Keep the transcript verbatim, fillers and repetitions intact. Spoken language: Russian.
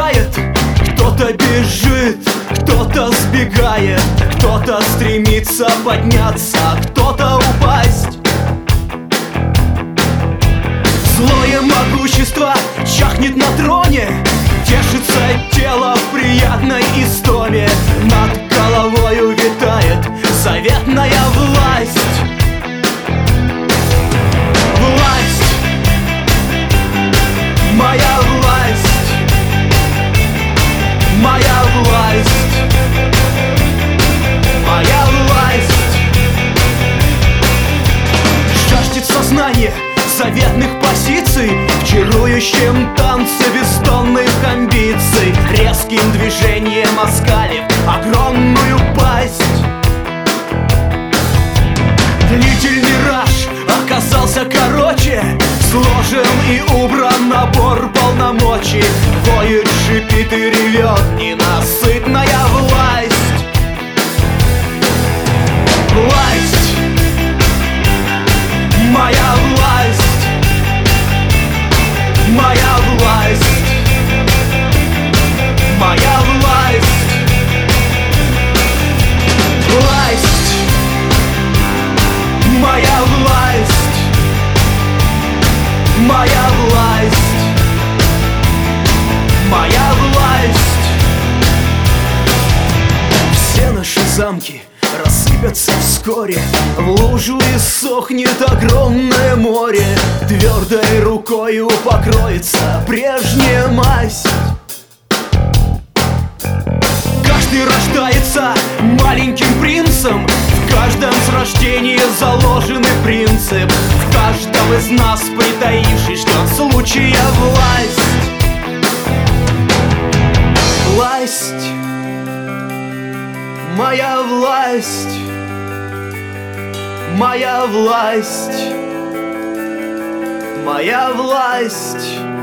улетает, кто-то бежит, кто-то сбегает, кто-то стремится подняться, кто-то упасть. Злое могущество чахнет на троне, тешится тело в приятной истоме. Над головою витает заветная власть. Власть, моя власть, моя власть, моя власть. Жаждет сознание заветных позиций в чарующем танце бездонных амбиций, резким движением оскалив огромную пасть. Длительный раж оказался короче, сложен и убран набор полномочий. Воет, шипит и ревет ненасытная власть. Власть, моя власть, моя власть, моя власть. Власть, моя власть, моя власть, моя власть. Все наши замки рассыпятся вскоре, в лужу иссохнет огромное море. Твердой рукою покроется прежняя масть. Каждый рождается маленьким принцем, в каждом с рождения заложенный принцип. В каждом из нас притаившись ждет случая власть. Власть, моя власть, моя власть, моя власть.